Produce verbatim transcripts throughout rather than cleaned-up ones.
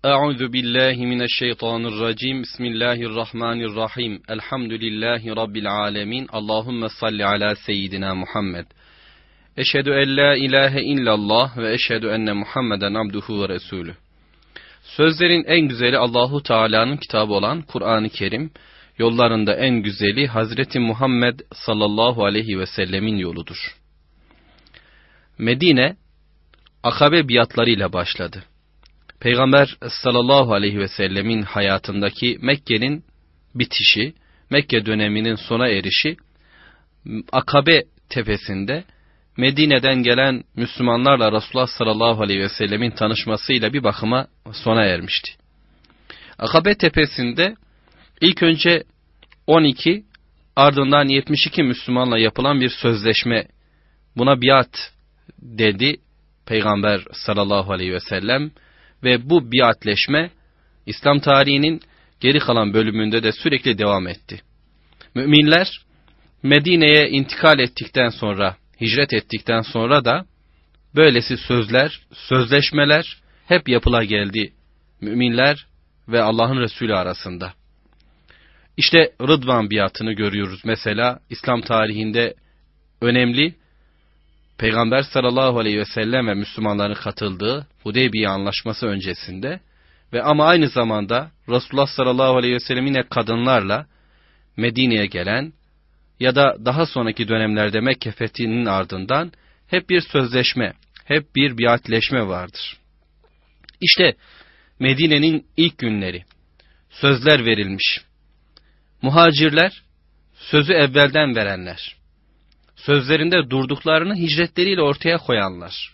Euzu billahi mineşşeytanirracim. Bismillahirrahmanirrahim. Elhamdülillahi rabbil alamin. Allahumme salli ala seyyidina Muhammed. Eşhedü en la ilahe illallah ve eşhedü enne Muhammeden abduhu ve resulü. Sözlerin en güzeli Allahu Teala'nın kitabı olan Kur'an-ı Kerim, yollarında en güzeli Hazreti Muhammed sallallahu aleyhi ve sellemin yoludur. Medine, Akabe biatlarıyla başladı. Peygamber sallallahu aleyhi ve sellemin hayatındaki Mekke'nin bitişi, Mekke döneminin sona erişi, Akabe tepesinde Medine'den gelen Müslümanlarla Resulullah sallallahu aleyhi ve sellemin tanışmasıyla bir bakıma sona ermişti. Akabe tepesinde ilk önce on iki, ardından yetmiş iki Müslümanla yapılan bir sözleşme, buna biat dedi Peygamber sallallahu aleyhi ve sellem ve bu biatleşme İslam tarihinin geri kalan bölümünde de sürekli devam etti. Müminler Medine'ye intikal ettikten sonra, hicret ettikten sonra da böylesi sözler, sözleşmeler hep yapıla geldi müminler ve Allah'ın Resulü arasında. İşte Rıdvan biatını görüyoruz mesela İslam tarihinde önemli. Peygamber sallallahu aleyhi ve sellem ve Müslümanların katıldığı Hudeybiye anlaşması öncesinde ve ama aynı zamanda Resulullah sallallahu aleyhi ve sellem yine kadınlarla Medine'ye gelen ya da daha sonraki dönemlerde Mekke fethinin ardından hep bir sözleşme, hep bir biatleşme vardır. İşte Medine'nin ilk günleri, sözler verilmiş. Muhacirler, sözü evvelden verenler. Sözlerinde durduklarını hicretleriyle ortaya koyanlar.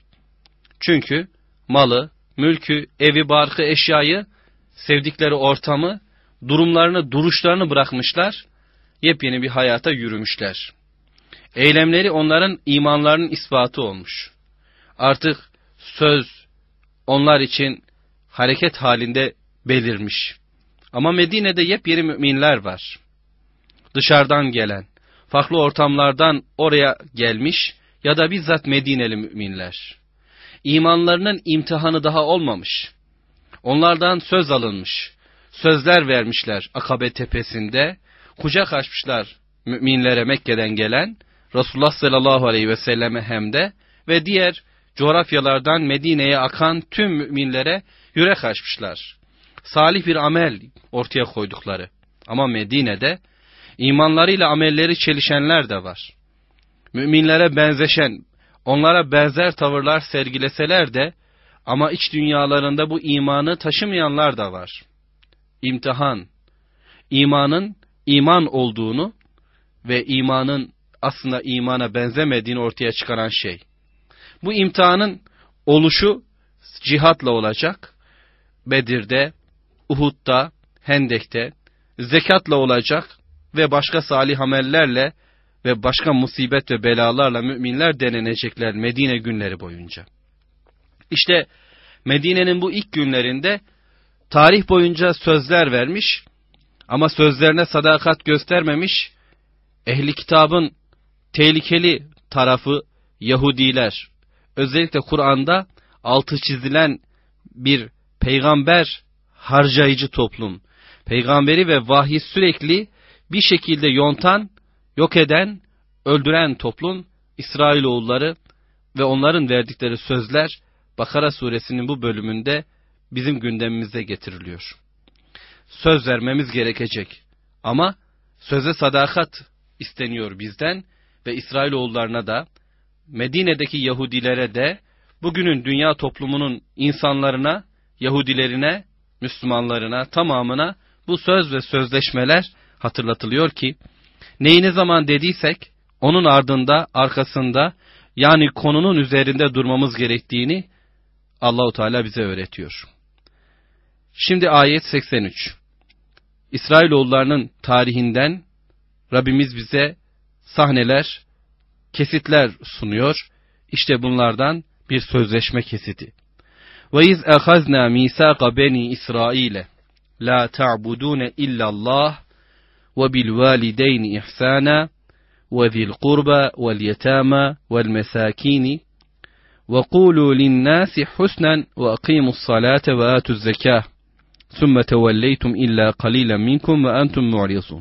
Çünkü malı, mülkü, evi, barkı, eşyayı, sevdikleri ortamı, durumlarını, duruşlarını bırakmışlar, yepyeni bir hayata yürümüşler. Eylemleri onların imanlarının ispatı olmuş. Artık söz onlar için hareket halinde belirmiş. Ama Medine'de yepyeni müminler var. Dışarıdan gelen, farklı ortamlardan oraya gelmiş ya da bizzat Medineli müminler. İmanlarının imtihanı daha olmamış. Onlardan söz alınmış. Sözler vermişler Akabe tepesinde. Kucak açmışlar müminlere Mekke'den gelen Resulullah sallallahu aleyhi ve selleme hem de ve diğer coğrafyalardan Medine'ye akan tüm müminlere yürek açmışlar. Salih bir amel ortaya koydukları. Ama Medine'de İmanlarıyla amelleri çelişenler de var. Müminlere benzeşen, onlara benzer tavırlar sergileseler de ama iç dünyalarında bu imanı taşımayanlar da var. İmtihan, imanın iman olduğunu ve imanın aslında imana benzemediğini ortaya çıkaran şey. Bu imtihanın oluşu cihatla olacak. Bedir'de, Uhud'da, Hendek'te, zekatla olacak. Ve başka salih amellerle ve başka musibet ve belalarla müminler denenecekler Medine günleri boyunca. İşte Medine'nin bu ilk günlerinde tarih boyunca sözler vermiş ama sözlerine sadakat göstermemiş ehli kitabın tehlikeli tarafı Yahudiler. Özellikle Kur'an'da altı çizilen bir peygamber harcayıcı toplum. Peygamberi ve vahyi sürekli bir şekilde yontan, yok eden, öldüren toplum İsrailoğulları ve onların verdikleri sözler Bakara suresinin bu bölümünde bizim gündemimize getiriliyor. Söz vermemiz gerekecek ama söze sadakat isteniyor bizden ve İsrailoğullarına da, Medine'deki Yahudilere de, bugünün dünya toplumunun insanlarına, Yahudilerine, Müslümanlarına, tamamına bu söz ve sözleşmeler hatırlatılıyor ki neyi ne zaman dediysek onun ardında, arkasında yani konunun üzerinde durmamız gerektiğini Allahu Teala bize öğretiyor. Şimdi ayet seksen üç. İsrailoğullarının tarihinden Rabbimiz bize sahneler, kesitler sunuyor. İşte bunlardan bir sözleşme kesiti. Ve iz ahazna misaka beni İsrail la ta'budun illallah وبالوالدين إحسانا وذي القربى واليتامى والمساكين وقولوا للناس حسنا وأقيموا الصلاة وآتوا الزكاة ثُمَّ تَوَلَّيْتُمْ إِلَّا قَلِيلًا مِنْكُمْ وَأَنْتُمْ مُعْرِضُونَ.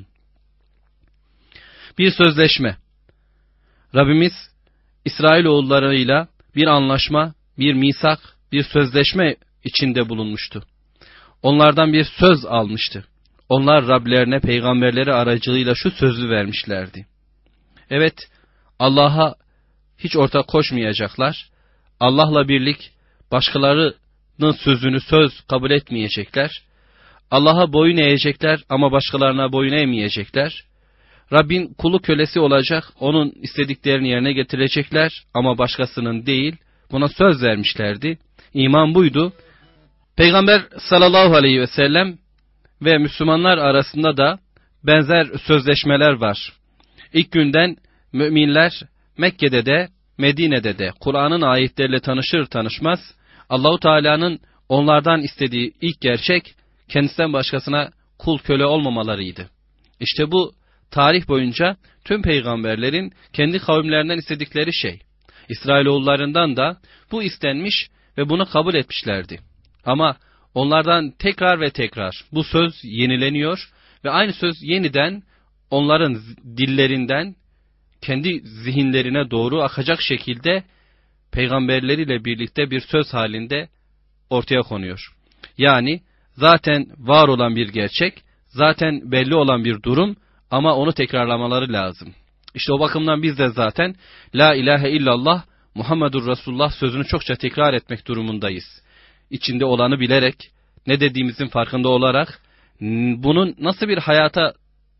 Bir sözleşme. Rabbimiz İsrailoğullarıyla bir anlaşma, bir misak, bir sözleşme içinde bulunmuştu. Onlardan bir söz almıştı. Onlar Rablerine peygamberleri aracılığıyla şu sözü vermişlerdi. Evet, Allah'a hiç ortak koşmayacaklar. Allah'la birlik başkalarının sözünü söz kabul etmeyecekler. Allah'a boyun eğecekler ama başkalarına boyun eğmeyecekler. Rabbin kulu kölesi olacak, onun istediklerini yerine getirecekler ama başkasının değil. Buna söz vermişlerdi. İman buydu. Peygamber sallallahu aleyhi ve sellem ve Müslümanlar arasında da benzer sözleşmeler var. İlk günden müminler Mekke'de de Medine'de de Kur'an'ın ayetleriyle tanışır tanışmaz Allahu Teala'nın onlardan istediği ilk gerçek kendisinden başkasına kul köle olmamalarıydı. İşte bu tarih boyunca tüm peygamberlerin kendi kavimlerinden istedikleri şey. İsrailoğullarından da bu istenmiş ve bunu kabul etmişlerdi. Ama onlardan tekrar ve tekrar bu söz yenileniyor ve aynı söz yeniden onların dillerinden kendi zihinlerine doğru akacak şekilde peygamberleriyle birlikte bir söz halinde ortaya konuyor. Yani zaten var olan bir gerçek, zaten belli olan bir durum ama onu tekrarlamaları lazım. İşte o bakımdan biz de zaten La ilahe illallah Muhammedur Resulullah sözünü çokça tekrar etmek durumundayız. İçinde olanı bilerek, ne dediğimizin farkında olarak, bunun nasıl bir hayata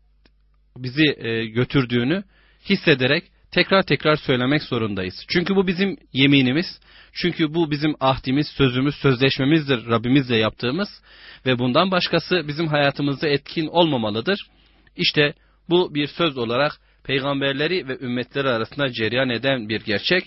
bizi götürdüğünü hissederek tekrar tekrar söylemek zorundayız. Çünkü bu bizim yeminimiz, çünkü bu bizim ahdimiz, sözümüz, sözleşmemizdir Rabbimizle yaptığımız ve bundan başkası bizim hayatımızda etkin olmamalıdır. İşte bu bir söz olarak peygamberleri ve ümmetleri arasında cereyan eden bir gerçek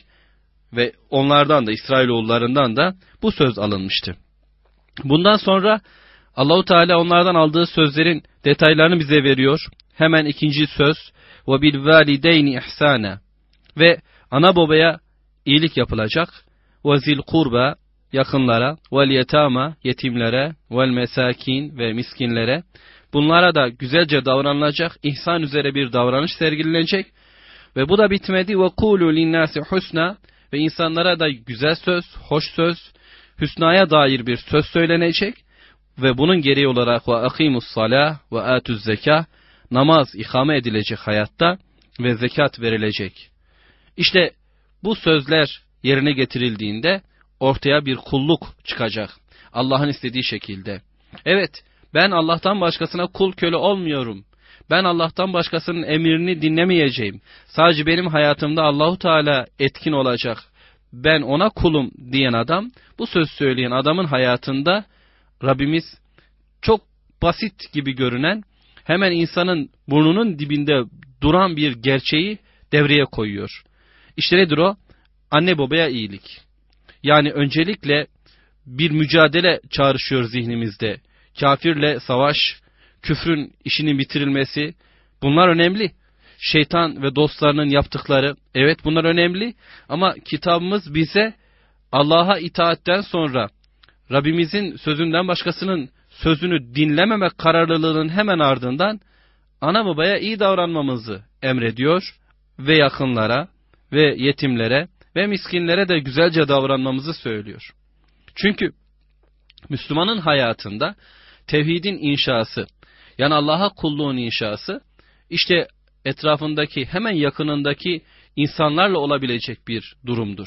ve onlardan da İsrailoğullarından da bu söz alınmıştı. Bundan sonra Allahu Teala onlardan aldığı sözlerin detaylarını bize veriyor. Hemen ikinci söz ve bil valideyni ihsana ve ana babaya iyilik yapılacak. Ve zil kurba yakınlara, vel yetama yetimlere, vel mesakin ve miskinlere, bunlara da güzelce davranılacak, ihsan üzere bir davranış sergilenecek. Ve bu da bitmedi. Ve kulu linnâsi husna ve insanlara da güzel söz, hoş söz, hüsnaya dair bir söz söylenecek. Ve bunun gereği olarak ve akimus salah ve atuz zekâh, namaz ikame edilecek hayatta ve zekat verilecek. İşte bu sözler yerine getirildiğinde ortaya bir kulluk çıkacak. Allah'ın istediği şekilde. Evet, ben Allah'tan başkasına kul köle olmuyorum. Ben Allah'tan başkasının emrini dinlemeyeceğim. Sadece benim hayatımda Allahu Teala etkin olacak. Ben ona kulum diyen adam, bu söz söyleyen adamın hayatında Rabbimiz çok basit gibi görünen, hemen insanın burnunun dibinde duran bir gerçeği devreye koyuyor. İşte nedir o? Anne babaya iyilik. Yani öncelikle bir mücadele çağrışıyor zihnimizde. Kafirle savaş, küfrün işinin bitirilmesi, bunlar önemli. Şeytan ve dostlarının yaptıkları, evet bunlar önemli. Ama kitabımız bize Allah'a itaatten sonra Rabbimizin sözünden başkasının sözünü dinlememek kararlılığının hemen ardından ana babaya iyi davranmamızı emrediyor ve yakınlara ve yetimlere ve miskinlere de güzelce davranmamızı söylüyor. Çünkü Müslümanın hayatında tevhidin inşası, yani Allah'a kulluğun inşası, işte etrafındaki, hemen yakınındaki insanlarla olabilecek bir durumdur.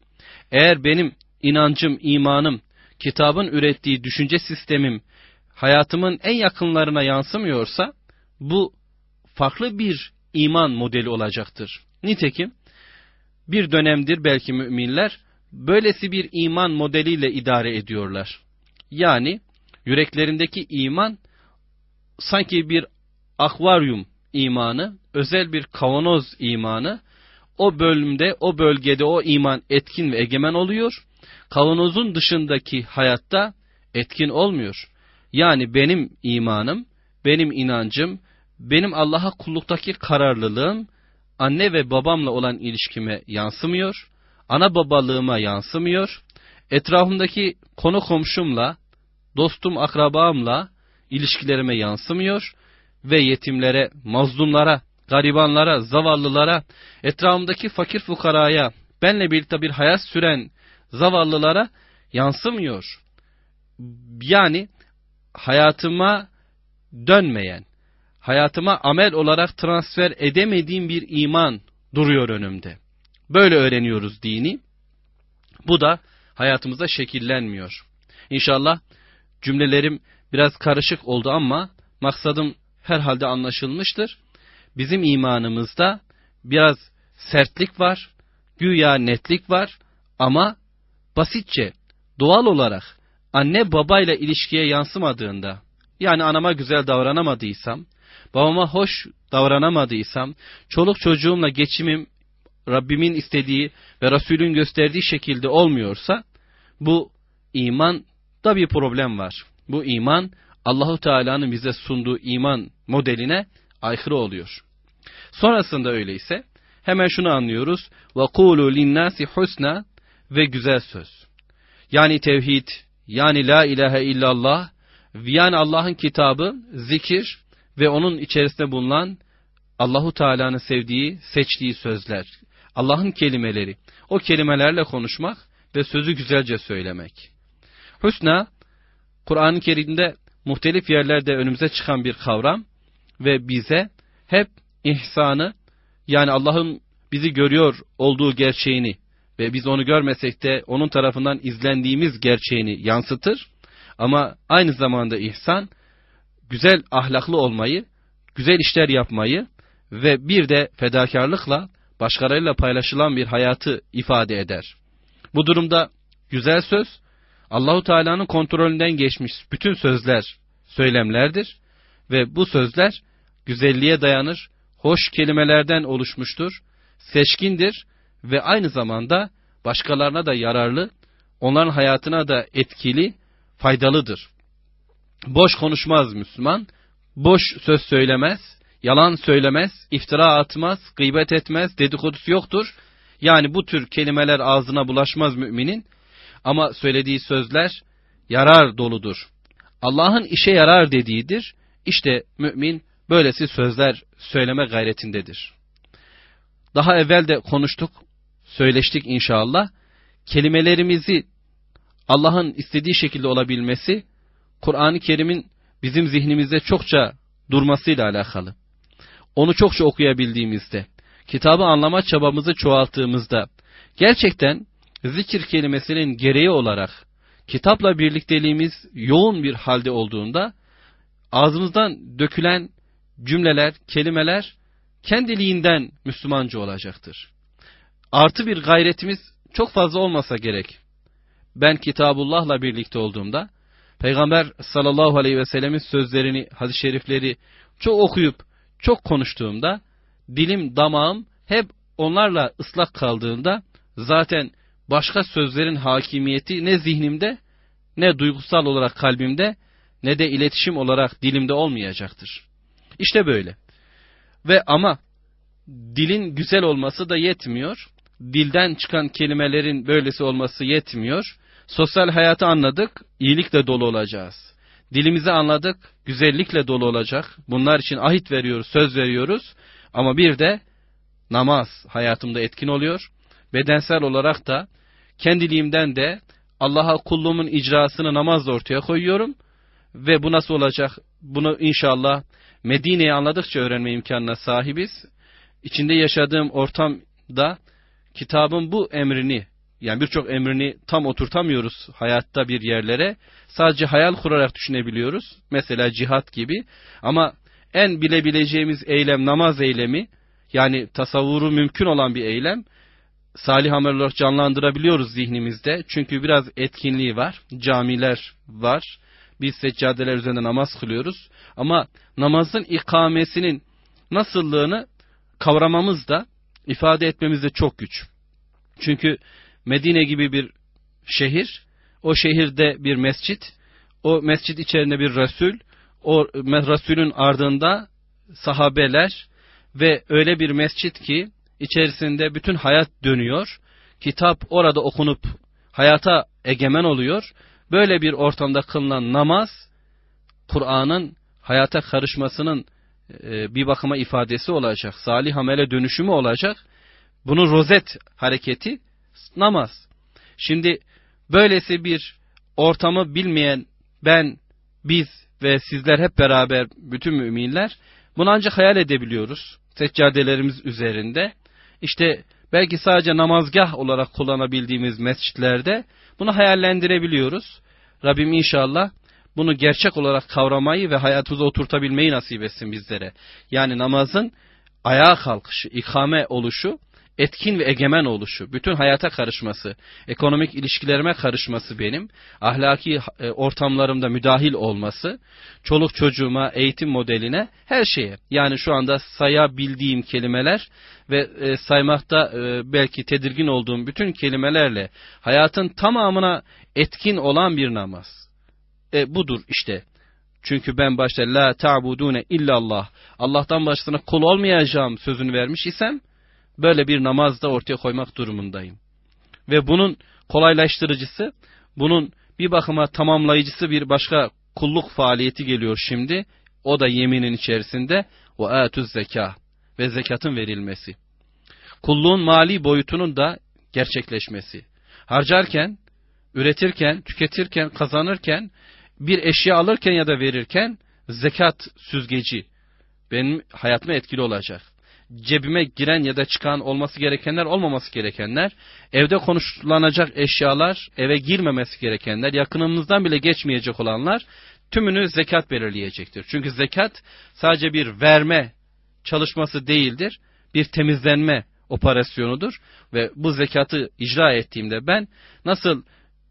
Eğer benim inancım, imanım, kitabın ürettiği düşünce sistemim hayatımın en yakınlarına yansımıyorsa, bu farklı bir iman modeli olacaktır. Nitekim bir dönemdir belki müminler böylesi bir iman modeliyle idare ediyorlar. Yani yüreklerindeki iman sanki bir akvaryum imanı, özel bir kavanoz imanı. O bölümde, o bölgede o iman etkin ve egemen oluyor. Kavanozun dışındaki hayatta etkin olmuyor. Yani benim imanım, benim inancım, benim Allah'a kulluktaki kararlılığım anne ve babamla olan ilişkime yansımıyor. Ana babalığıma yansımıyor. Etrafımdaki konu komşumla, dostum, akrabamla ilişkilerime yansımıyor ve yetimlere, mazlumlara, garibanlara, zavallılara, etrafımdaki fakir fukaraya, benle birlikte bir hayat süren zavallılara yansımıyor. Yani hayatıma dönmeyen, hayatıma amel olarak transfer edemediğim bir iman duruyor önümde. Böyle öğreniyoruz dini. Bu da hayatımızda şekillenmiyor. İnşallah cümlelerim biraz karışık oldu ama maksadım herhalde anlaşılmıştır. Bizim imanımızda biraz sertlik var, güya netlik var ama basitçe, doğal olarak anne babayla ilişkiye yansımadığında, yani anama güzel davranamadıysam, babama hoş davranamadıysam, çoluk çocuğumla geçimim Rabbimin istediği ve Resulün gösterdiği şekilde olmuyorsa, bu imanda bir problem var. Bu iman Allahu Teala'nın bize sunduğu iman modeline aykırı oluyor. Sonrasında öyleyse hemen şunu anlıyoruz. وَقُولُوا لِلنَّاسِ حُسْنًا ve güzel söz. Yani tevhid, yani la ilahe illallah, yani Allah'ın kitabı, zikir ve onun içerisinde bulunan Allahu Teala'nın sevdiği, seçtiği sözler. Allah'ın kelimeleri. O kelimelerle konuşmak ve sözü güzelce söylemek. Hüsna, Kur'an-ı Kerim'de muhtelif yerlerde önümüze çıkan bir kavram ve bize hep ihsanı, yani Allah'ın bizi görüyor olduğu gerçeğini ve biz onu görmesek de onun tarafından izlendiğimiz gerçeğini yansıtır. Ama aynı zamanda ihsan, güzel ahlaklı olmayı, güzel işler yapmayı ve bir de fedakarlıkla başkalarıyla paylaşılan bir hayatı ifade eder. Bu durumda güzel söz, Allahu Teala'nın kontrolünden geçmiş bütün sözler, söylemlerdir ve bu sözler güzelliğe dayanır, hoş kelimelerden oluşmuştur, seçkindir ve aynı zamanda başkalarına da yararlı, onların hayatına da etkili, faydalıdır. Boş konuşmaz Müslüman, boş söz söylemez, yalan söylemez, iftira atmaz, gıybet etmez, dedikodusu yoktur. Yani bu tür kelimeler ağzına bulaşmaz müminin ama söylediği sözler yarar doludur. Allah'ın işe yarar dediğidir. İşte mümin böylesi sözler söyleme gayretindedir. Daha evvel de konuştuk, söyleştik inşallah. Kelimelerimizi Allah'ın istediği şekilde olabilmesi, Kur'an-ı Kerim'in bizim zihnimizde çokça durmasıyla alakalı. Onu çokça okuyabildiğimizde, kitabı anlama çabamızı çoğalttığımızda, gerçekten zikir kelimesinin gereği olarak kitapla birlikteliğimiz yoğun bir halde olduğunda, ağzımızdan dökülen cümleler, kelimeler kendiliğinden Müslümanca olacaktır. Artı bir gayretimiz çok fazla olmasa gerek. Ben Kitabullah'la birlikte olduğumda, Peygamber sallallahu aleyhi ve sellemin sözlerini, hadis-i şerifleri çok okuyup, çok konuştuğumda, dilim, damağım hep onlarla ıslak kaldığında, zaten başka sözlerin hakimiyeti ne zihnimde, ne duygusal olarak kalbimde, ne de iletişim olarak dilimde olmayacaktır. İşte böyle. Ve ama dilin güzel olması da yetmiyor. Dilden çıkan kelimelerin böylesi olması yetmiyor. Sosyal hayatı anladık, iyilikle dolu olacağız. Dilimizi anladık, güzellikle dolu olacak. Bunlar için ahit veriyoruz, söz veriyoruz. Ama bir de namaz hayatımda etkin oluyor. Bedensel olarak da kendiliğimden de Allah'a kulluğumun icrasını namazla ortaya koyuyorum. Ve bu nasıl olacak? Bunu inşallah Medine'yi anladıkça öğrenme imkanına sahibiz. İçinde yaşadığım ortamda kitabın bu emrini, yani birçok emrini tam oturtamıyoruz hayatta bir yerlere. Sadece hayal kurarak düşünebiliyoruz. Mesela cihat gibi. Ama en bilebileceğimiz eylem namaz eylemi. Yani tasavvuru mümkün olan bir eylem. Salih amel olarak canlandırabiliyoruz zihnimizde. Çünkü biraz etkinliği var. Camiler var. Biz seccadeler üzerinde namaz kılıyoruz. Ama namazın ikamesinin nasıllığını kavramamız da, ifade etmemiz de çok güç. Çünkü Medine gibi bir şehir, o şehirde bir mescit, o mescit içerisinde bir Resul, o Resulün ardında sahabeler ve öyle bir mescit ki içerisinde bütün hayat dönüyor. Kitap orada okunup hayata egemen oluyor Böyle bir ortamda kılınan namaz, Kur'an'ın hayata karışmasının e, bir bakıma ifadesi olacak. Salih amele dönüşümü olacak. Bunun rozet hareketi namaz. Şimdi böylesi bir ortamı bilmeyen ben, biz ve sizler hep beraber bütün müminler bunu ancak hayal edebiliyoruz. Seccadelerimiz üzerinde. İşte belki sadece namazgah olarak kullanabildiğimiz mescitlerde bunu hayallendirebiliyoruz. Rabbim inşallah bunu gerçek olarak kavramayı ve hayatımıza oturtabilmeyi nasip etsin bizlere. Yani namazın ayağa kalkışı, ikame oluşu, etkin ve egemen oluşu, bütün hayata karışması, ekonomik ilişkilerime karışması benim, ahlaki e, ortamlarımda müdahil olması, çoluk çocuğuma, eğitim modeline, her şeye. Yani şu anda sayabildiğim kelimeler ve e, saymakta e, belki tedirgin olduğum bütün kelimelerle hayatın tamamına etkin olan bir namaz. E, budur işte. Çünkü ben başta la ta'budune illallah, Allah'tan başkasına kul olmayacağım sözünü vermiş isem, böyle bir namazda ortaya koymak durumundayım. Ve bunun kolaylaştırıcısı, bunun bir bakıma tamamlayıcısı bir başka kulluk faaliyeti geliyor şimdi. O da yeminin içerisinde ve atuz zekâh ve zekatın verilmesi. Kulluğun mali boyutunun da gerçekleşmesi. Harcarken, üretirken, tüketirken, kazanırken, bir eşya alırken ya da verirken zekat süzgeci benim hayatıma etkili olacak. Cebime giren ya da çıkan olması gerekenler, olmaması gerekenler, evde konuşlanacak eşyalar, eve girmemesi gerekenler, yakınımızdan bile geçmeyecek olanlar tümünü zekat belirleyecektir. Çünkü zekat sadece bir verme çalışması değildir, bir temizlenme operasyonudur ve bu zekatı icra ettiğimde ben nasıl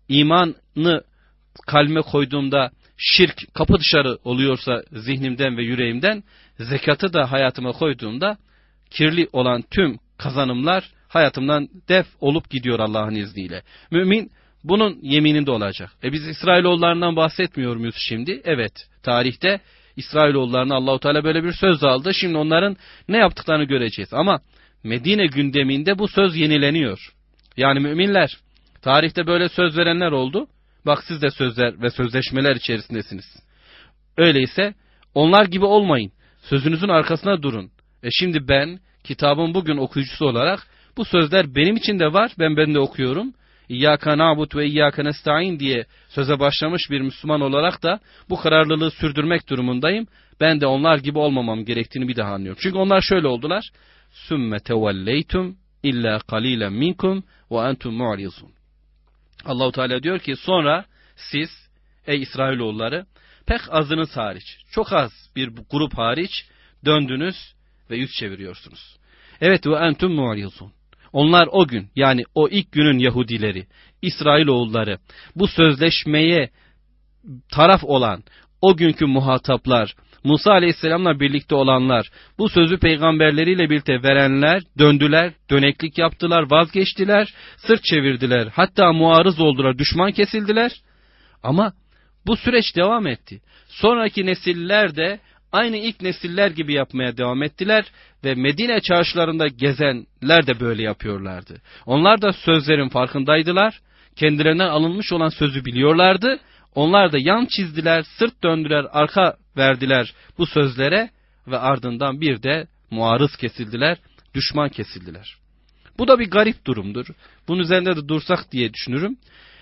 imanı kalbime koyduğumda şirk kapı dışarı oluyorsa zihnimden ve yüreğimden, zekatı da hayatıma koyduğumda kirli olan tüm kazanımlar hayatımdan def olup gidiyor Allah'ın izniyle. Mümin bunun yemininde olacak. E biz İsrailoğullarından bahsetmiyor muyuz şimdi? Evet, tarihte İsrailoğullarına Allahu Teala böyle bir söz aldı. Şimdi onların ne yaptıklarını göreceğiz. Ama Medine gündeminde bu söz yenileniyor. Yani müminler, tarihte böyle söz verenler oldu. Bak siz de sözler ve sözleşmeler içerisindesiniz. Öyleyse onlar gibi olmayın. Sözünüzün arkasına durun. E şimdi ben kitabın bugün okuyucusu olarak bu sözler benim için de var. Ben ben de okuyorum. İyyâke na'bud ve iyyâke nestaîn diye söze başlamış bir Müslüman olarak da bu kararlılığı sürdürmek durumundayım. Ben de onlar gibi olmamam gerektiğini bir daha anlıyorum. Çünkü onlar şöyle oldular. Sümme tevelleytum illa qalilen minkum ve entum mu'rizun. Allahu Teala diyor ki sonra siz ey İsrailoğulları pek azınız hariç, çok az bir grup hariç döndünüz ve yüz çeviriyorsunuz. Evet ve entum mu'rizun. Onlar o gün, yani o ilk günün Yahudileri, İsrailoğulları, bu sözleşmeye taraf olan o günkü muhataplar, Musa Aleyhisselam'la birlikte olanlar, bu sözü peygamberleriyle birlikte verenler döndüler, döneklik yaptılar, vazgeçtiler, sırt çevirdiler, hatta muarız oldular, düşman kesildiler. Ama bu süreç devam etti. Sonraki nesiller de aynı ilk nesiller gibi yapmaya devam ettiler ve Medine çarşılarında gezenler de böyle yapıyorlardı. Onlar da sözlerin farkındaydılar, kendilerinden alınmış olan sözü biliyorlardı. Onlar da yan çizdiler, sırt döndüler, arka verdiler bu sözlere ve ardından bir de muarız kesildiler, düşman kesildiler. Bu da bir garip durumdur. Bunun üzerinde de dursak diye düşünürüm.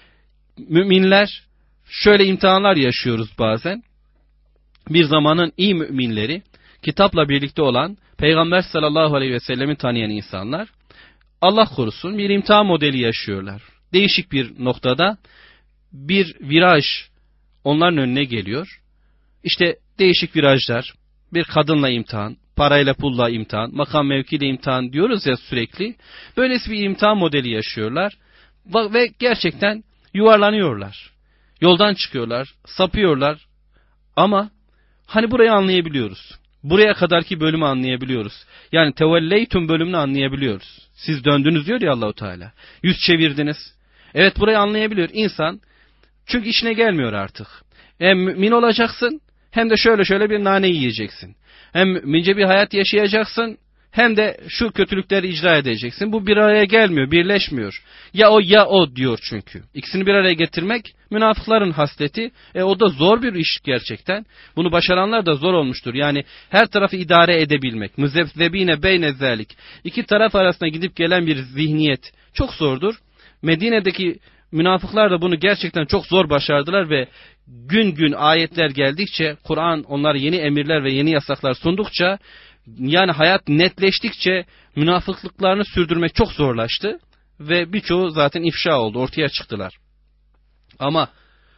Müminler şöyle imtihanlar yaşıyoruz bazen. Bir zamanın iyi müminleri, kitapla birlikte olan Peygamber sallallahu aleyhi ve sellemi tanıyan insanlar, Allah korusun bir imtihan modeli yaşıyorlar. Değişik bir noktada bir viraj onların önüne geliyor. İşte değişik virajlar, bir kadınla imtihan, parayla pulla imtihan, makam mevkiyle imtihan diyoruz ya sürekli. Böylesi bir imtihan modeli yaşıyorlar ve gerçekten yuvarlanıyorlar. Yoldan çıkıyorlar, sapıyorlar ama hani burayı anlayabiliyoruz. Buraya kadarki bölümü anlayabiliyoruz. Yani tevelleytum bölümünü anlayabiliyoruz. Siz döndünüz diyor ya Allahu Teala. Yüz çevirdiniz. Evet, burayı anlayabiliyor insan. Çünkü işine gelmiyor artık. Hem mümin olacaksın hem de şöyle şöyle bir nane yiyeceksin. Hem mümince bir hayat yaşayacaksın hem de şu kötülükleri icra edeceksin. Bu bir araya gelmiyor, birleşmiyor. Ya o ya o diyor çünkü. İkisini bir araya getirmek münafıkların hasleti. E o da zor bir iş gerçekten. Bunu başaranlar da zor olmuştur. Yani her tarafı idare edebilmek. Müzebzebine beyne zalik. İki taraf arasında gidip gelen bir zihniyet çok zordur. Medine'deki münafıklar da bunu gerçekten çok zor başardılar ve gün gün ayetler geldikçe, Kur'an onlara yeni emirler ve yeni yasaklar sundukça, yani hayat netleştikçe münafıklıklarını sürdürmek çok zorlaştı ve birçoğu zaten ifşa oldu, ortaya çıktılar. Ama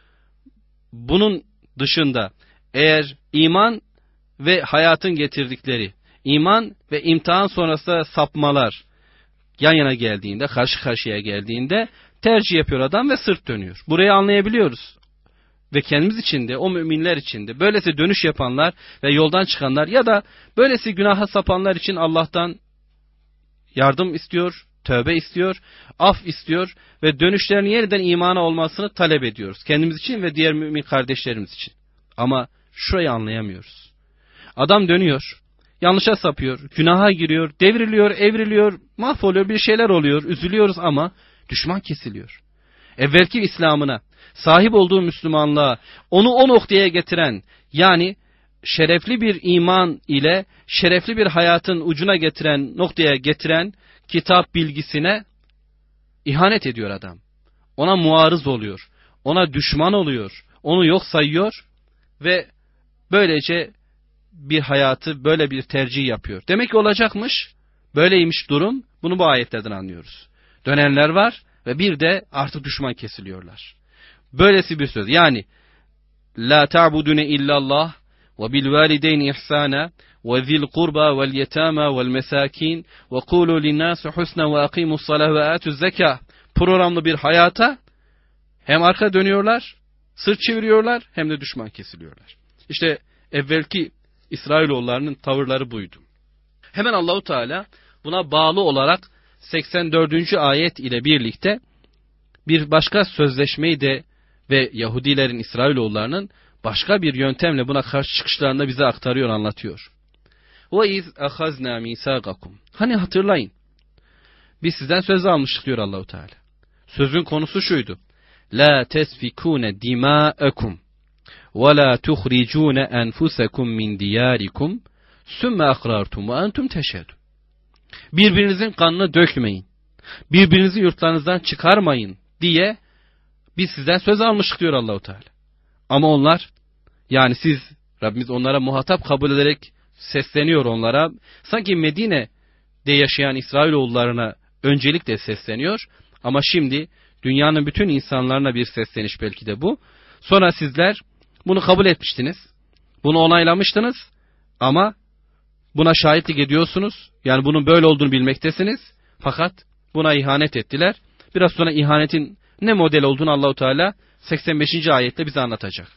bunun dışında eğer iman ve hayatın getirdikleri, iman ve imtihan sonrası sapmalar yan yana geldiğinde, karşı karşıya geldiğinde tercih yapıyor adam ve sırt dönüyor. Burayı anlayabiliyoruz. Ve kendimiz için de, o müminler için de, böylesi dönüş yapanlar ve yoldan çıkanlar ya da böylesi günaha sapanlar için Allah'tan yardım istiyor, tövbe istiyor, af istiyor ve dönüşlerin yeniden imana olmasını talep ediyoruz. Kendimiz için ve diğer mümin kardeşlerimiz için. Ama şurayı anlayamıyoruz. Adam dönüyor, yanlışa sapıyor, günaha giriyor, devriliyor, evriliyor, mahvoluyor, bir şeyler oluyor, üzülüyoruz ama düşman kesiliyor. Evvelki İslam'ına, sahip olduğu Müslümanlığa, onu o noktaya getiren, yani şerefli bir iman ile şerefli bir hayatın ucuna getiren, noktaya getiren kitap bilgisine ihanet ediyor adam. Ona muarız oluyor, ona düşman oluyor, onu yok sayıyor ve böylece bir hayatı, böyle bir tercih yapıyor. Demek ki olacakmış, böyleymiş durum, bunu bu ayetlerden anlıyoruz. Dönenler var ve bir de artık düşman kesiliyorlar. Böylesi bir söz. Yani la ta'budune illallah ve bil valideyni ihsana ve zil kurba vel yetama vel mesakin ve kulu linnâsi husna ve akimus salah ve atuz zekâh programlı bir hayata hem arka dönüyorlar, sırt çeviriyorlar hem de düşman kesiliyorlar. İşte evvelki İsrailoğullarının tavırları buydu. Hemen Allahu Teala buna bağlı olarak seksen dördüncü ayet ile birlikte bir başka sözleşmeyi de ve Yahudilerin, İsrailoğullarının başka bir yöntemle buna karşı çıkışlarını da bize aktarıyor, anlatıyor. وَاِذْ اَخَزْنَا مِيثَاقَكُمْ Hani hatırlayın. Biz sizden söz almıştık diyor Allahu Teala. Sözün konusu şuydu. لَا تَسْفِكُونَ دِمَاءَكُمْ وَلَا تُخْرِجُونَ أَنْفُسَكُمْ مِنْ دِيَارِكُمْ ثُمَّ أَقْرَرْتُمْ وَأَنْتُمْ تَشْهَدُونَ Birbirinizin kanını dökmeyin, birbirinizi yurtlarınızdan çıkarmayın diye biz sizden söz almıştık diyor Allahu Teala. Ama onlar, yani siz, Rabbimiz onlara muhatap kabul ederek sesleniyor onlara. Sanki Medine'de yaşayan İsrailoğullarına öncelikle sesleniyor. Ama şimdi dünyanın bütün insanlarına bir sesleniş belki de bu. Sonra sizler bunu kabul etmiştiniz. Bunu onaylamıştınız. Ama buna şahitlik ediyorsunuz. Yani bunun böyle olduğunu bilmektesiniz. Fakat buna ihanet ettiler. Biraz sonra ihanetin ne model olduğunu Allahu Teala seksen beşinci ayette bize anlatacak.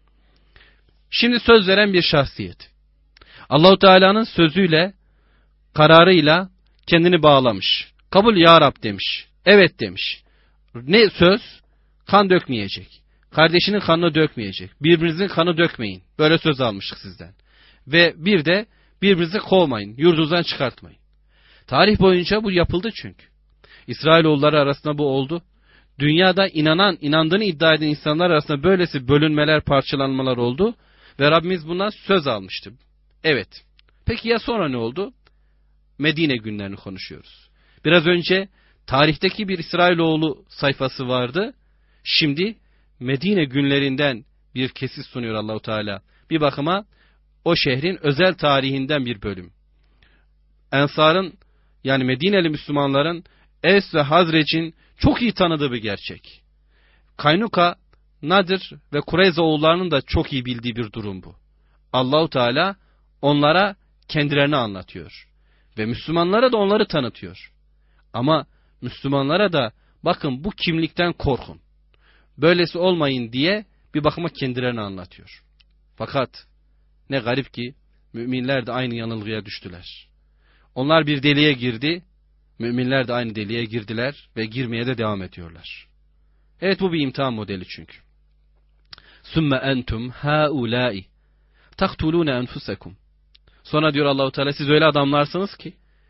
Şimdi söz veren bir şahsiyet. Allahu Teala'nın sözüyle, kararıyla kendini bağlamış. Kabul ya Rab demiş. Evet demiş. Ne söz? Kan dökmeyecek. Kardeşinin kanını dökmeyecek. Birbirinizin kanı dökmeyin. Böyle söz almıştık sizden. Ve bir de birbirinizi kovmayın. Yurdunuzdan çıkartmayın. Tarih boyunca bu yapıldı çünkü. İsrailoğulları arasında bu oldu. Dünyada inanan, inandığını iddia eden insanlar arasında böylesi bölünmeler, parçalanmalar oldu. Ve Rabbimiz bundan söz almıştı. Evet. Peki ya sonra ne oldu? Medine günlerini konuşuyoruz. Biraz önce tarihteki bir İsrailoğlu sayfası vardı. Şimdi Medine günlerinden bir kesit sunuyor Allahu Teala. Bir bakıma o şehrin özel tarihinden bir bölüm. Ensar'ın, yani Medineli Müslümanların Evs ve Hazrec'in çok iyi tanıdığı bir gerçek. Kaynuka, Nadir ve Kureyze oğullarının da çok iyi bildiği bir durum bu. Allahu Teala onlara kendilerini anlatıyor. Ve Müslümanlara da onları tanıtıyor. Ama Müslümanlara da bakın bu kimlikten korkun. Böylesi olmayın diye bir bakıma kendilerini anlatıyor. Fakat ne garip ki müminler de aynı yanılgıya düştüler. Onlar bir deliğe girdi, müminler de aynı deliğe girdiler ve girmeye de devam ediyorlar. Evet, bu bir imtihan modeli çünkü. Sümme entum haulâi taktulûne enfusekum. Sonra diyor Allahu Teala, siz öyle adamlarsınız ki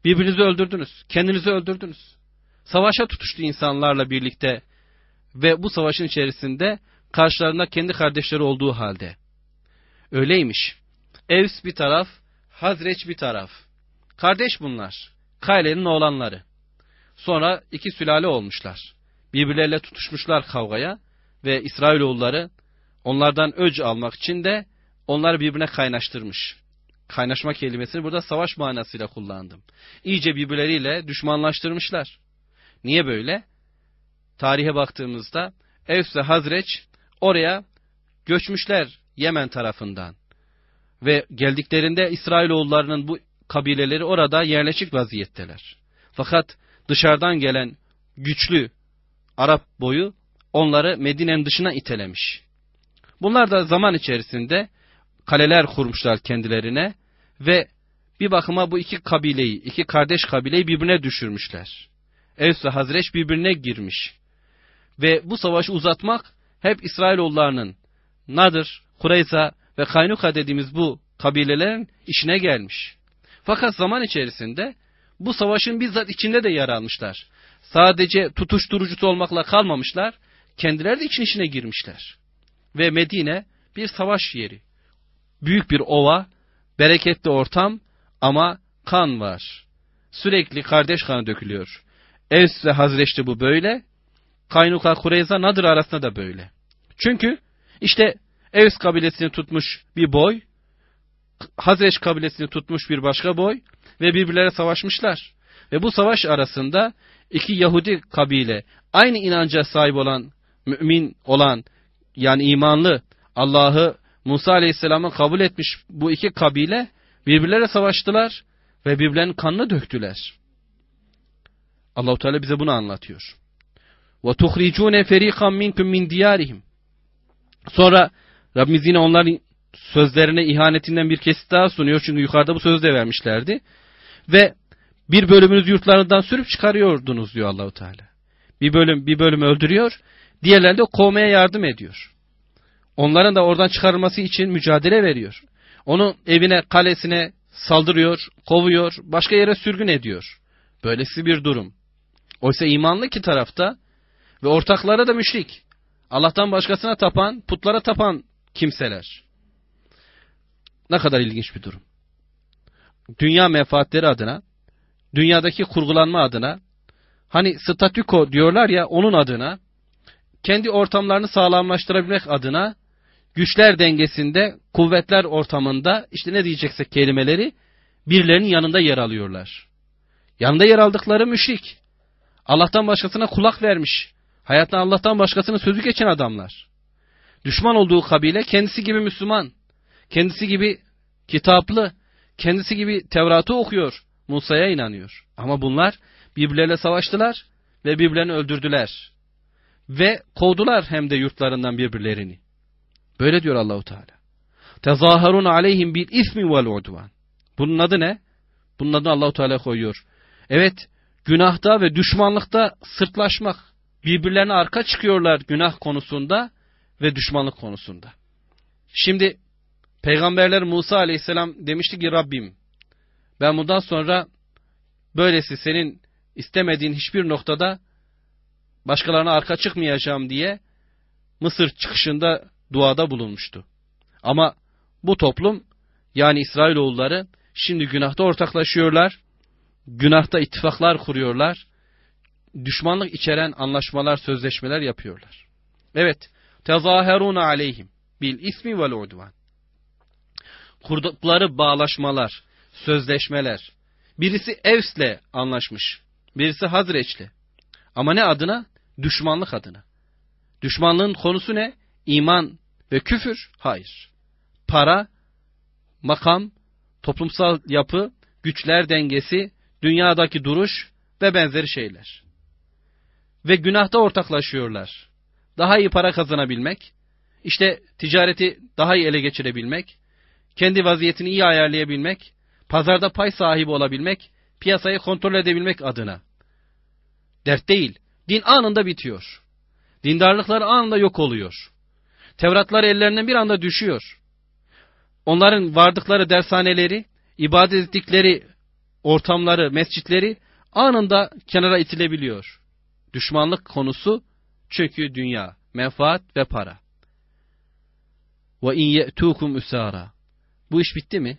Birbirinizi öldürdünüz. Kendinizi öldürdünüz. Savaşa tutuştu insanlarla birlikte ve bu savaşın içerisinde karşılarında kendi kardeşleri olduğu halde. Öyleymiş. Evs bir taraf, Hazreç bir taraf. Kardeş bunlar. Kayle'nin oğlanları. Sonra iki sülale olmuşlar. Birbirleriyle tutuşmuşlar kavgaya ve İsrailoğulları onlardan öc almak için de onları birbirine kaynaştırmış. Kaynaşma kelimesini burada savaş manasıyla kullandım. İyice birbirleriyle düşmanlaştırmışlar. Niye böyle? Tarihe baktığımızda Evs ve Hazreç oraya göçmüşler Yemen tarafından. Ve geldiklerinde İsrailoğullarının bu kabileleri orada yerleşik vaziyetteler. Fakat dışarıdan gelen güçlü Arap boyu onları Medine'nin dışına itelemiş. Bunlar da zaman içerisinde kaleler kurmuşlar kendilerine ve bir bakıma bu iki kabileyi, iki kardeş kabileyi birbirine düşürmüşler. Evs ve Hazreç birbirine girmiş. Ve bu savaşı uzatmak hep İsrailoğullarının Nadir, Kureyza ve Kaynuka dediğimiz bu kabilelerin işine gelmiş. Fakat zaman içerisinde bu savaşın bizzat içinde de yer almışlar. Sadece tutuşturucusu olmakla kalmamışlar, kendileri de için içine girmişler. Ve Medine bir savaş yeri. Büyük bir ova, bereketli ortam ama kan var. Sürekli kardeş kanı dökülüyor. Evs ve Hazreç'te bu böyle. Kaynuka, Kureyza, Nadir arasında da böyle. Çünkü işte Evs kabilesini tutmuş bir boy, Hazreç kabilesini tutmuş bir başka boy ve birbirlere savaşmışlar. Ve bu savaş arasında iki Yahudi kabile, aynı inanca sahip olan, mümin olan, yani imanlı, Allah'ı Musa Aleyhisselam'ın kabul etmiş bu iki kabile birbirlere savaştılar ve birbirlerinin kanını döktüler. Allah-u Teala bize bunu anlatıyor. وَتُخْرِجُونَ فَر۪يقًا مِنْكُمْ مِنْ دِيَارِهِمْ. Sonra Rabbimiz yine onların sözlerine ihanetinden bir kesit daha sunuyor. Çünkü yukarıda bu sözü de vermişlerdi. Ve bir bölümünüzü yurtlarından sürüp çıkarıyordunuz diyor Allah-u Teala. Bir bölüm bir bölümü öldürüyor. Diğerleri de kovmaya yardım ediyor. Onların da oradan çıkarılması için mücadele veriyor. Onun evine, kalesine saldırıyor, kovuyor, başka yere sürgün ediyor. Böylesi bir durum. Oysa imanlı iki tarafta ve ortakları da müşrik. Allah'tan başkasına tapan, putlara tapan kimseler. Ne kadar ilginç bir durum. Dünya menfaatleri adına, dünyadaki kurgulanma adına, hani statüko diyorlar ya, onun adına, kendi ortamlarını sağlamlaştırabilmek adına, güçler dengesinde, kuvvetler ortamında, işte ne diyeceksek kelimeleri, birilerinin yanında yer alıyorlar. Yanında yer aldıkları müşrik. Allah'tan başkasına kulak vermiş. Hayattan Allah'tan başkasının sözü geçen adamlar. Düşman olduğu kabile kendisi gibi Müslüman. Kendisi gibi kitaplı. Kendisi gibi Tevrat'ı okuyor. Musa'ya inanıyor. Ama bunlar birbirleriyle savaştılar ve birbirlerini öldürdüler. Ve kovdular hem de yurtlarından birbirlerini. Böyle diyor Allah-u Teala. Tezaharun aleyhim bil ismi vel udvan. Bunun adı ne? Bunun adını Allah-u Teala koyuyor. Evet, günahta ve düşmanlıkta sırtlaşmak. Birbirlerine arka çıkıyorlar günah konusunda ve düşmanlık konusunda. Şimdi peygamberler Musa Aleyhisselam demişti ki Rabbim, ben bundan sonra böylesi senin istemediğin hiçbir noktada başkalarına arka çıkmayacağım diye Mısır çıkışında duada bulunmuştu. Ama bu toplum, yani İsrailoğulları şimdi günahta ortaklaşıyorlar, günahta ittifaklar kuruyorlar, düşmanlık içeren anlaşmalar, sözleşmeler yapıyorlar. Evet, tezaherun aleyhim bil ismi vel udvan. Kurdukları bağlaşmalar, sözleşmeler. Birisi Evs'le anlaşmış, birisi Hazreç'le. Ama ne adına? Düşmanlık adına. Düşmanlığın konusu ne? İman ve küfür? Hayır. Para, makam, toplumsal yapı, güçler dengesi, dünyadaki duruş ve benzeri şeyler. Ve günahta ortaklaşıyorlar. Daha iyi para kazanabilmek, işte ticareti daha iyi ele geçirebilmek, kendi vaziyetini iyi ayarlayabilmek, pazarda pay sahibi olabilmek, piyasayı kontrol edebilmek adına. Dert değil, din anında bitiyor. Dindarlıklar anında yok oluyor. Tevratlar ellerinden bir anda düşüyor. Onların vardıkları dershaneleri, ibadet ettikleri ortamları, mescitleri anında kenara itilebiliyor. Düşmanlık konusu çünkü dünya, menfaat ve para. Ve in ye'tukum usara. Bu iş bitti mi?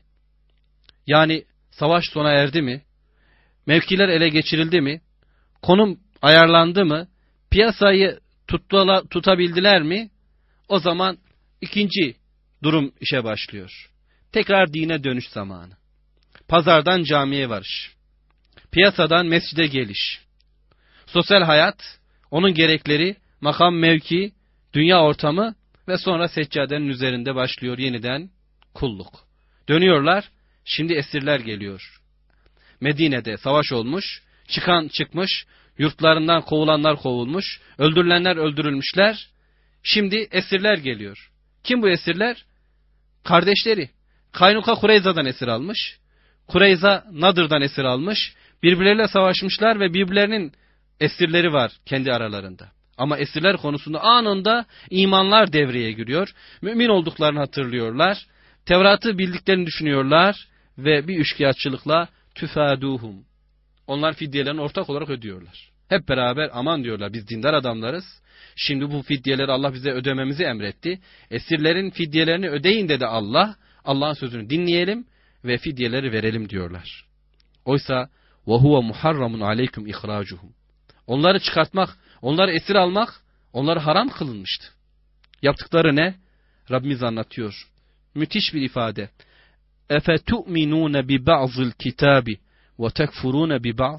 Yani savaş sona erdi mi? Mevkiler ele geçirildi mi? Konum ayarlandı mı? Piyasayı tutula, tutabildiler mi? O zaman ikinci durum işe başlıyor. Tekrar dine dönüş zamanı. Pazardan camiye varış. Piyasadan mescide geliş. Sosyal hayat, onun gerekleri, makam mevki, dünya ortamı ve sonra seccadenin üzerinde başlıyor yeniden kulluk. Dönüyorlar, şimdi esirler geliyor. Medine'de savaş olmuş, çıkan çıkmış, yurtlarından kovulanlar kovulmuş, öldürülenler öldürülmüşler. Şimdi esirler geliyor. Kim bu esirler? Kardeşleri. Kaynuka Kureyza'dan esir almış. Kureyza Nadır'dan esir almış. Birbirleriyle savaşmışlar ve birbirlerinin esirleri var kendi aralarında. Ama esirler konusunda anında imanlar devreye giriyor. Mümin olduklarını hatırlıyorlar. Tevrat'ı bildiklerini düşünüyorlar ve bir üçkağıtçılıkla tüfaduhum. Onlar fidyelerini ortak olarak ödüyorlar. Hep beraber aman diyorlar, biz dindar adamlarız. Şimdi bu fidyeleri Allah bize ödememizi emretti. Esirlerin fidyelerini ödeyin dedi Allah. Allah'ın sözünü dinleyelim ve fidyeleri verelim diyorlar. Oysa وَهُوَ مُحَرَّمٌ عَلَيْكُمْ اِخْرَاجُهُمْ. Onları çıkartmak, onları esir almak, onları haram kılınmıştı. Yaptıkları ne? Rabbimiz anlatıyor. Müthiş bir ifade. اَفَتُؤْمِنُونَ بِبَعْضِ الْكِتَابِ وَتَكْفُرُونَ بِبَعْضِ.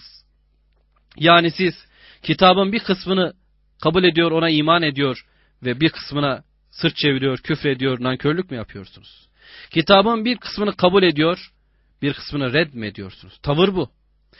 Yani siz kitabın bir kısmını kabul ediyor, ona iman ediyor ve bir kısmına sırt çeviriyor, küfrediyor, nankörlük mü yapıyorsunuz? Kitabın bir kısmını kabul ediyor, bir kısmını red mi ediyorsunuz? Tavır bu.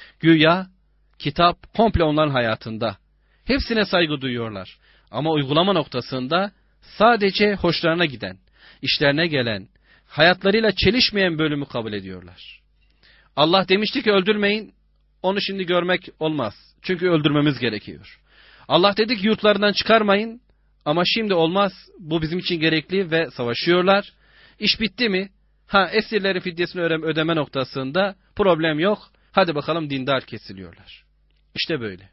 Güya kitap komple onların hayatında. Hepsine saygı duyuyorlar. Ama uygulama noktasında sadece hoşlarına giden, işlerine gelen, hayatlarıyla çelişmeyen bölümü kabul ediyorlar. Allah demişti ki öldürmeyin, onu şimdi görmek olmaz. Çünkü öldürmemiz gerekiyor. Allah dedi ki yurtlarından çıkarmayın, ama şimdi olmaz, bu bizim için gerekli ve savaşıyorlar. İş bitti mi? Ha, esirlerin fidyesini ödeme noktasında problem yok. Hadi bakalım dindar kesiliyorlar. İşte böyle.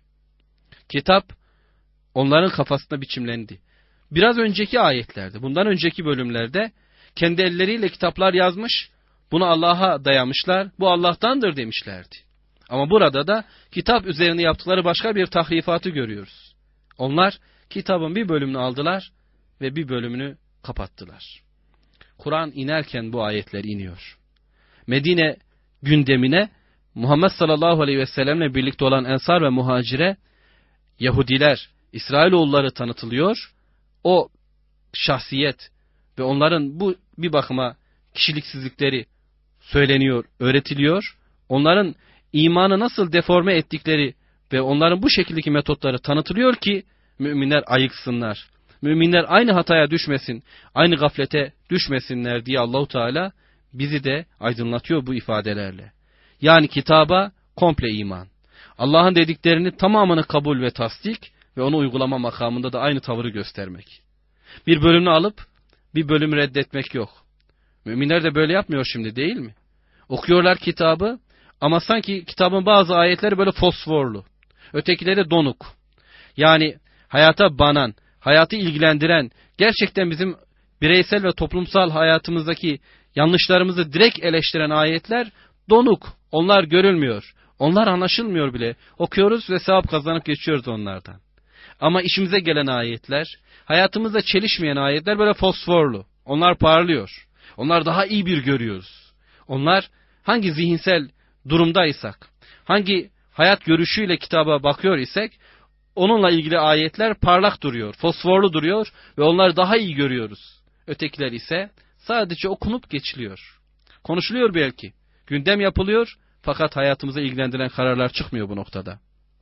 Kitap onların kafasında biçimlendi. Biraz önceki ayetlerde, bundan önceki bölümlerde kendi elleriyle kitaplar yazmış, bunu Allah'a dayamışlar, bu Allah'tandır demişlerdi. Ama burada da kitap üzerine yaptıkları başka bir tahrifatı görüyoruz. Onlar kitabın bir bölümünü aldılar ve bir bölümünü kapattılar. Kur'an inerken bu ayetler iniyor. Medine gündemine Muhammed sallallahu aleyhi ve sellemle birlikte olan Ensar ve Muhacire Yahudiler, İsrailoğulları tanıtılıyor. O şahsiyet ve onların bu bir bakıma kişiliksizlikleri söyleniyor, öğretiliyor. Onların imanı nasıl deforme ettikleri ve onların bu şekildeki metotları tanıtılıyor ki müminler ayıksınlar. Müminler aynı hataya düşmesin, aynı gaflete düşmesinler diye Allahu Teala bizi de aydınlatıyor bu ifadelerle. Yani kitaba komple iman. Allah'ın dediklerini tamamını kabul ve tasdik ve onu uygulama makamında da aynı tavırı göstermek. Bir bölümünü alıp bir bölümü reddetmek yok. Müminler de böyle yapmıyor şimdi, değil mi? Okuyorlar kitabı ama sanki kitabın bazı ayetleri böyle fosforlu. Ötekileri donuk. Yani hayata banan, hayatı ilgilendiren, gerçekten bizim bireysel ve toplumsal hayatımızdaki yanlışlarımızı direkt eleştiren ayetler donuk. Onlar görülmüyor. Onlar anlaşılmıyor bile. Okuyoruz ve sevap kazanıp geçiyoruz onlardan. Ama işimize gelen ayetler, hayatımızda çelişmeyen ayetler böyle fosforlu. Onlar parlıyor. Onlar daha iyi bir görüyoruz. Onlar hangi zihinsel durumdaysak, hangi hayat görüşüyle kitaba bakıyor isek, onunla ilgili ayetler parlak duruyor, fosforlu duruyor ve onları daha iyi görüyoruz. Ötekiler ise sadece okunup geçiliyor. Konuşuluyor belki, gündem yapılıyor fakat hayatımıza ilgilendiren kararlar çıkmıyor bu noktada.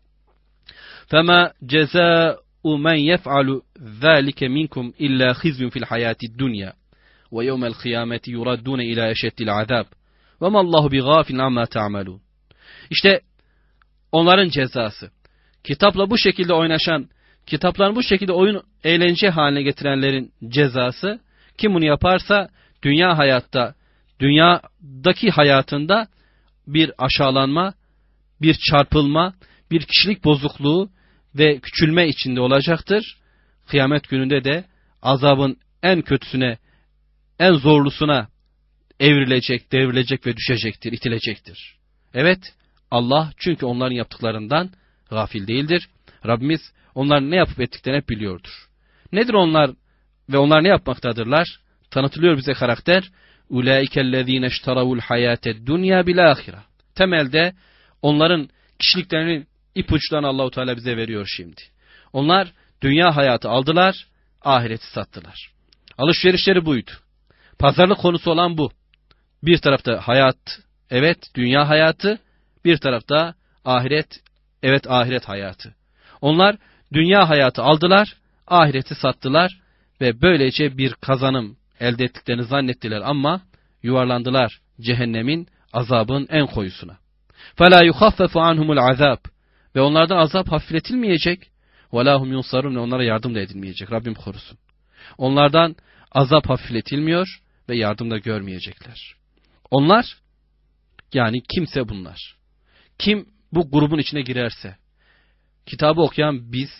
فَمَا جَزَاءُ مَنْ يَفْعَلُ ذَٰلِكَ مِنْكُمْ إِلَّا خِزْيٌ فِي الْحَيَاةِ الدُّنْيَا وَيَوْمَ الْقِيَامَةِ يُرَدُّونَ إِلَى أَشَدِّ الْعَذَابِ وَمَا اللّٰهُ بِغَافِلٍ عَمَّا تَعْمَلُونَ. İşte onların cezası. Kitapla bu şekilde oynaşan, kitapların bu şekilde oyun eğlence haline getirenlerin cezası, kim bunu yaparsa dünya hayatta, dünyadaki hayatında bir aşağılanma, bir çarpılma, bir kişilik bozukluğu ve küçülme içinde olacaktır. Kıyamet gününde de azabın en kötüsüne, en zorlusuna evrilecek, devrilecek ve düşecektir, itilecektir. Evet, Allah çünkü onların yaptıklarından gafil değildir. Rabbimiz onların ne yapıp ettiklerini hep biliyordur. Nedir onlar ve onlar ne yapmaktadırlar? Tanıtılıyor bize karakter. Ulaikellezine iştaravul hayated dunya bil ahire. Temelde onların kişiliklerinin ipuçlarını Allahu Teala bize veriyor şimdi. Onlar dünya hayatı aldılar, ahireti sattılar. Alışverişleri buydu. Pazarlık konusu olan bu. Bir tarafta hayat, evet dünya hayatı, bir tarafta ahiret, evet ahiret hayatı. Onlar dünya hayatı aldılar, ahireti sattılar ve böylece bir kazanım elde ettiklerini zannettiler ama yuvarlandılar cehennemin, azabın en koyusuna. فَلَا يُخَفَّفُ عَنْهُمُ الْعَذَابِ Ve onlardan azap hafifletilmeyecek. وَلَا هُمْ يُنْصَرُونَ Ve onlara yardım da edilmeyecek. Rabbim korusun. Onlardan azap hafifletilmiyor ve yardım da görmeyecekler. Onlar, yani kimse bunlar. Kim bu grubun içine girerse, kitabı okuyan biz,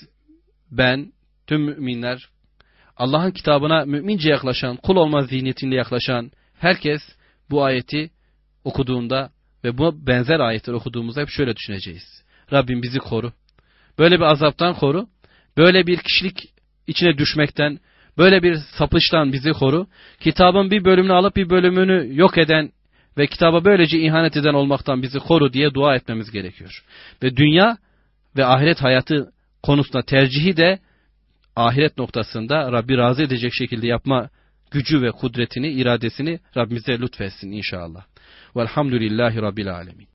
ben, tüm müminler, Allah'ın kitabına mümince yaklaşan, kul olma zihniyetiyle yaklaşan herkes bu ayeti okuduğunda ve bu benzer ayetleri okuduğumuzda hep şöyle düşüneceğiz. Rabbim bizi koru. Böyle bir azaptan koru. Böyle bir kişilik içine düşmekten, böyle bir sapıştan bizi koru. Kitabın bir bölümünü alıp bir bölümünü yok eden ve kitaba böylece ihanet eden olmaktan bizi koru diye dua etmemiz gerekiyor. Ve dünya ve ahiret hayatı konusunda tercihi de ahiret noktasında Rabbi razı edecek şekilde yapma gücü ve kudretini, iradesini Rabbimize lütfetsin inşallah. Velhamdülillahi Rabbil alemin.